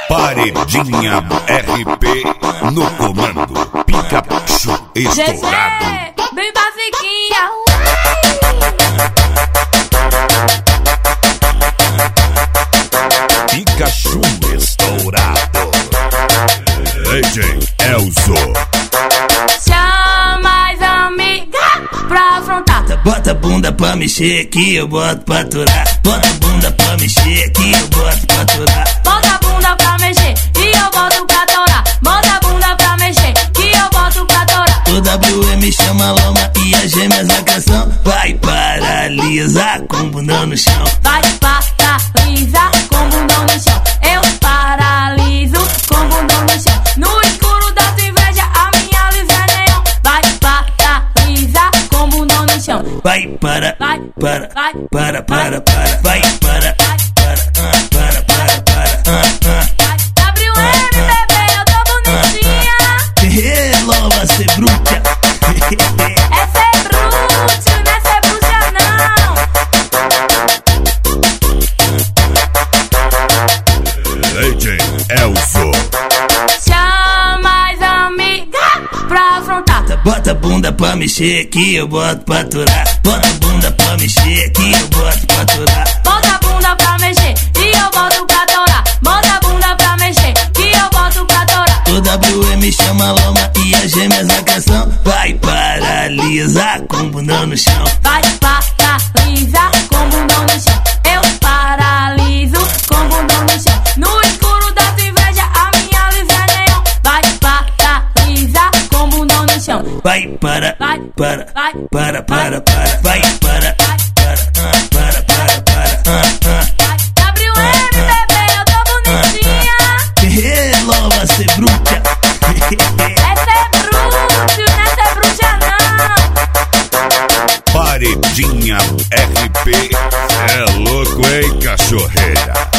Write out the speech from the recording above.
Paredinha RP no comando. Pikachu estourado. Bem basiquinha. Pikachu estourado. DJ Elzo. Chama as amigas pra afrontar. Bota a bunda pra mexer que eu boto pra aturar. Bota a bunda pra mexer que eu boto pra aturar. Bota a bunda pra mexer e eu boto pra torar. Bota a bunda pra mexer que eu boto pra torar. O WM chama a lama e as gêmeas na canção. Vai paralisar com bundão no chão. Vai paralisar com bundão no chão. Eu paraliso com bundão no chão. No escuro da tua inveja a minha luz é neon. Vai paralisar com bundão no chão. Vai para, Vai, para, vai, para, para, para. Vai para, para, WM, bebê, eu tô bonitinha. Lova ser bruta. Essa é bruto, não é ser bruxa não. DJ Elzo. Chama as amigas pra afrontar. Bota a bunda pra mexer que eu boto pra aturar. Bota a bunda pra mexer que eu boto pra aturar. Bota a bunda pra mexer e eu boto pra torar. Bota a bunda pra mexer que eu boto pra torar. O WM chama a lama e as gêmeas na canção. Vai paralisar com bundão no chão. Vai paralisar com bundão no chão. Eu paraliso com bundão no chão. No escuro da tua inveja a minha luz é neon. Vai paralisar com bundão no chão. Vai para, Vai, para, vai, para, para, para. Vai para, para. WM, bebê, eu tô bonitinha. Lova ser bruta. Essa é bruto, não é ser bruxa não. Paredinha RP. É louco, hein, cachorreira?